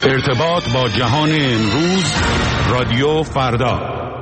ارتباط با جهان امروز، رادیو فردا.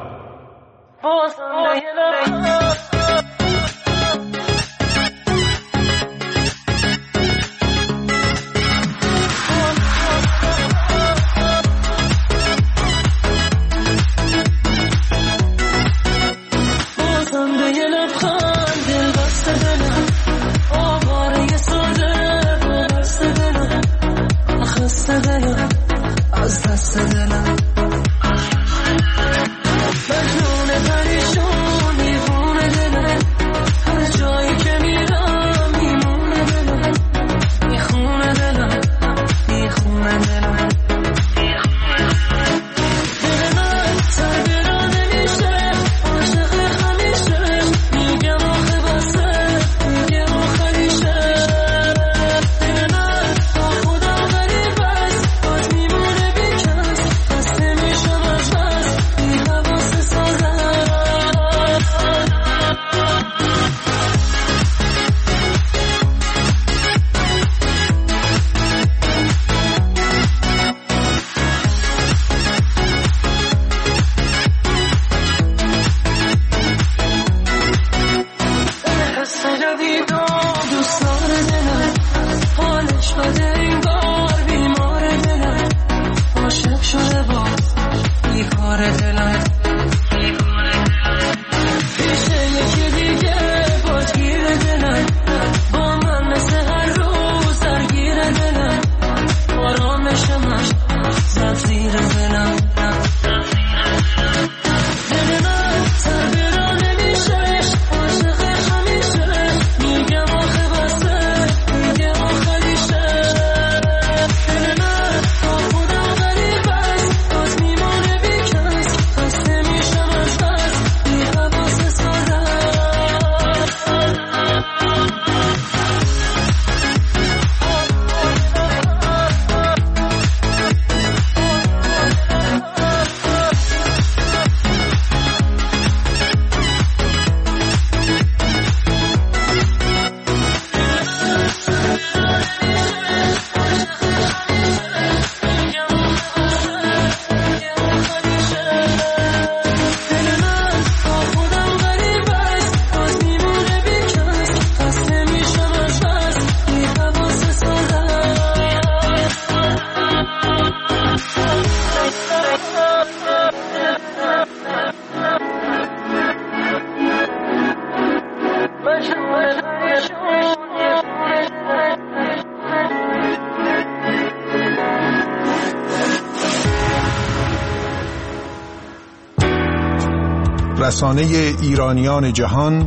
رسانه ایرانیان جهان،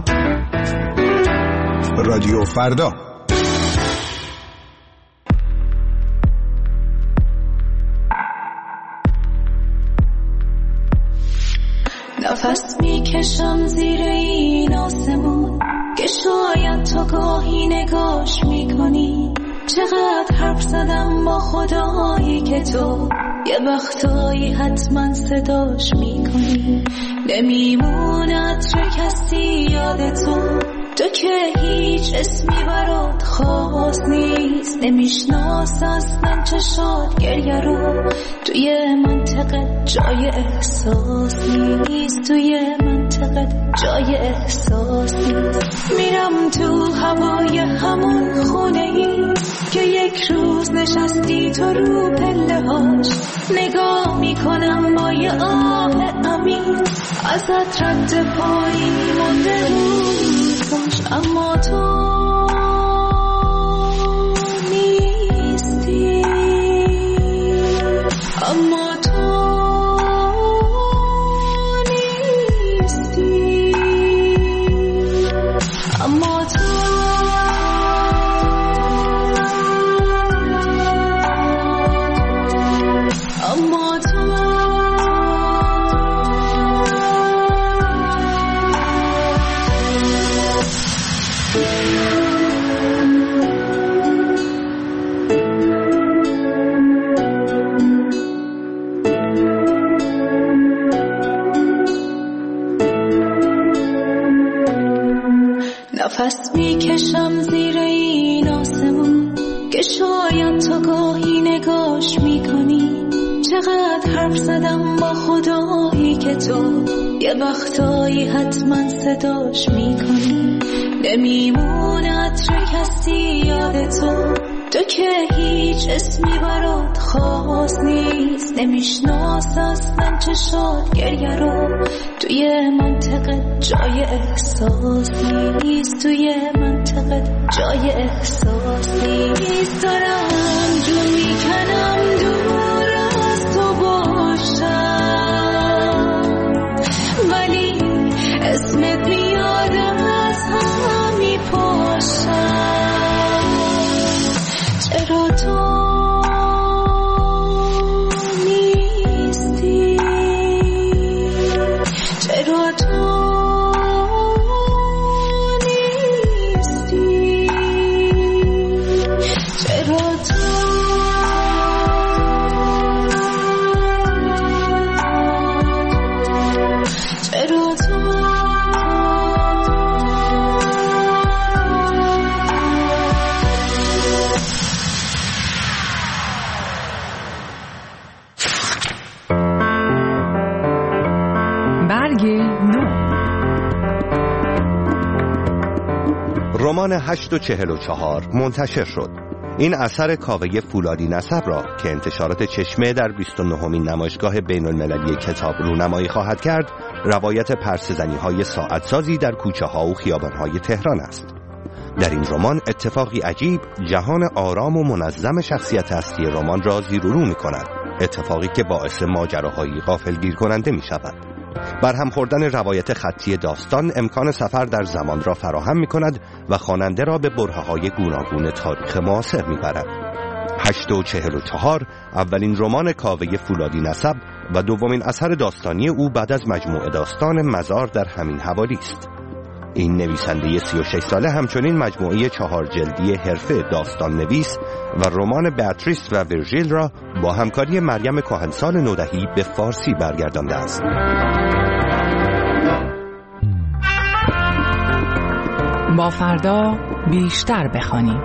رادیو فردا. نفس میکشم زیر این آسمون که شاید تو گاهی نگاش میکنی. چقدر حرف زدم با خدایی که تو یه وقتایی حتما صداش میکنی. نمیمونه عطر کسی یاد تو که هیچ اسمی برات خاص نیست. نمیشناس اصلا چشات گریه رو، توی منطقه جای احساس نیست. توی منطقه جای احساس نیست. میرم تو هوای همون خونه ای که یک روز نشستی تو رو پله هاش. نگاه میکنم با یه آه عمیق، ازت رد پایی مونده بود، اما تو نیستی. اما تو نیستی. اما تو نفس میکشم زیر این آسمون که شاید تو گاهی نگاش میکنی. چقدر حرف زدم با خدایی که تو یه وقتایی حتما صداش میکنی، نمیمونه عطر کسی یاد تو که هیچ اسمی برات خاص نیست، نمیشناس اصلا چشات گریه رو، توی منطقه جای احساس نیست، توی منطقه جای احساس نیست. دارم جون میکنم دور از تو باشم، ولی اسمت میادم از هم میپاشم. چرا تو نیستی؟ چرا تو نیستی؟ چرا تو چرا تو رمان 844 منتشر شد. این اثر کاوه فولادی نسب را که انتشارات چشمه در 29مین نمایشگاه بین المللی کتاب رونمایی خواهد کرد، روایت پرسه‌زنی‌های ساعتسازی در کوچه ها و خیابان‌های تهران است. در این رمان اتفاقی عجیب جهان آرام و منظم شخصیت اصلی رمان را زیر و رو می‌کند، اتفاقی که باعث ماجراهایی غافلگیر کننده می‌شود. برهم خوردن روایت خطی داستان امکان سفر در زمان را فراهم می کند و خواننده را به برهه‌های گوناگون تاریخ معاصر می برد. 844 اولین رمان کاوه فولادی نسب و دومین اثر داستانی او بعد از مجموعه داستان مزار در همین حوالی است. این نویسنده 36 ساله همچنین مجموعه 4 جلدی حرفه داستان نویس و رمان بیاتریس و ویرژیل را با همکاری مریم کاهنسال نودهی به فارسی برگردانده است. با فردا بیشتر بخوانیم.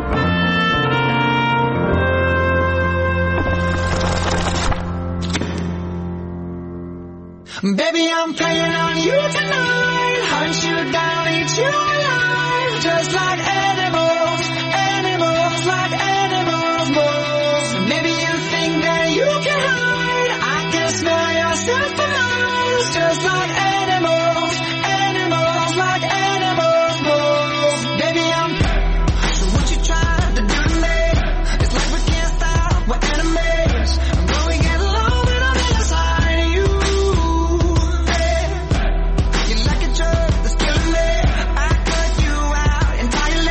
Baby, I'm playing on you tonight. Hunt you down, eat you alive. Just like animals, animals, like animals, moles. Maybe you think that you can hide. I can smell yourself for miles. Just like animals, animals, like animals, moles. Baby, I'm so what you trying to do to me? It's like we can't stop, we're enemies. But we get along when I'm inside you. You're like a drug that's killing me. I cut you out entirely.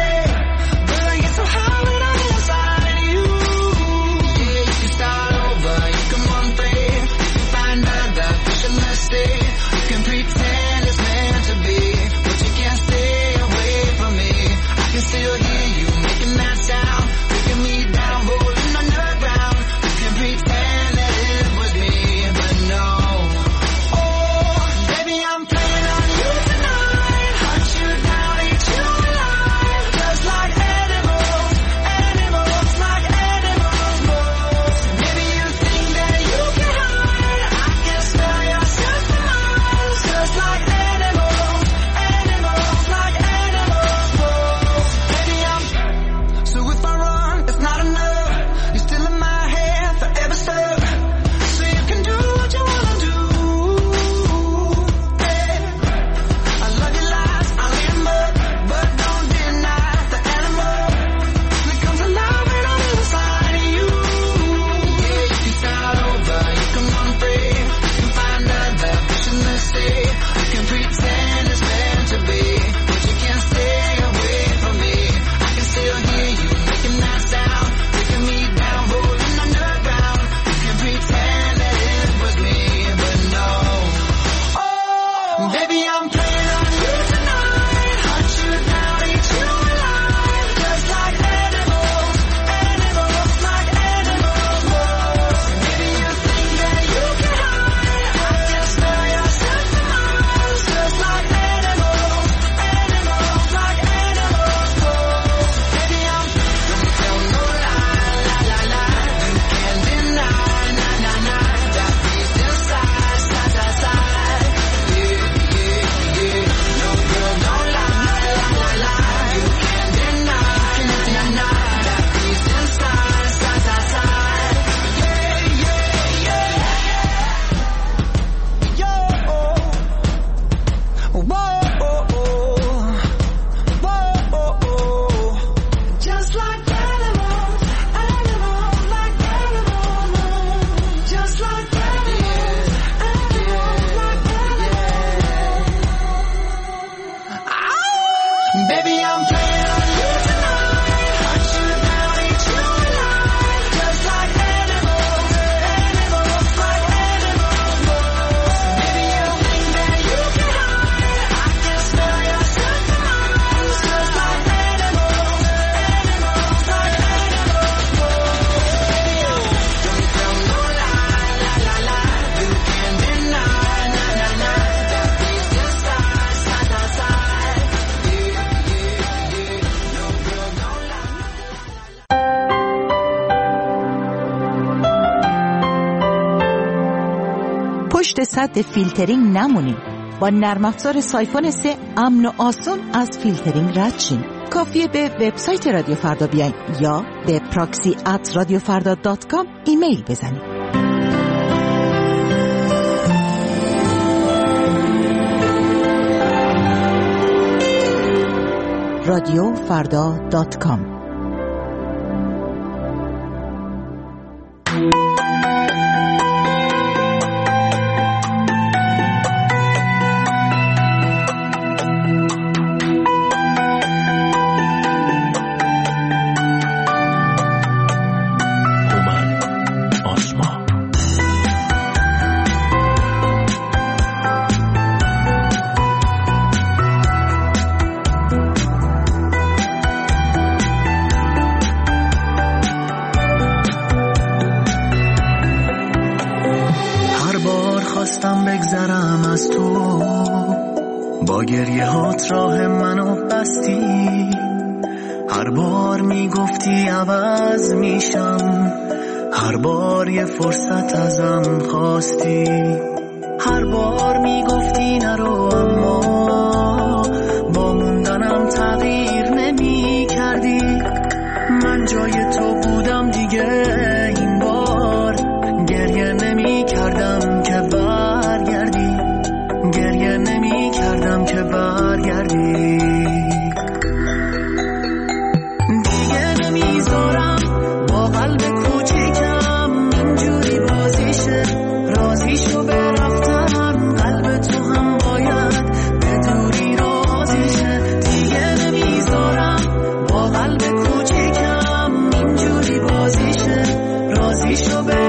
پشت سد فیلترینگ نمونین. با نرم افزار سایفون 3 امن و آسون از فیلترینگ رد شین. کافیه به وبسایت رادیو فردا بیاین یا به proxy@radiofarda.com ایمیل بزنید. radiofarda.com بگذرم از تو، با گریه هات راه منو بستی. هر بار میگفتی عوض میشم، هر بار یه فرصت ازم خواستی. هر بار میگفتی نرو، اما با موندنم تغییر نمی کردی. من جای تو بودم دیگه، این بار گریه نمی کردم که برگردی، گریه نمی کردم که برگردی. دیگه نمیذارم با قلب کوچیکم اینجوری بازیشه، رازیشو برفتم قلب تو هم باید به دوری رازیشه. دیگه نمیذارم با قلب کوچیکم اینجوری بازیشه، رازیشو برفتم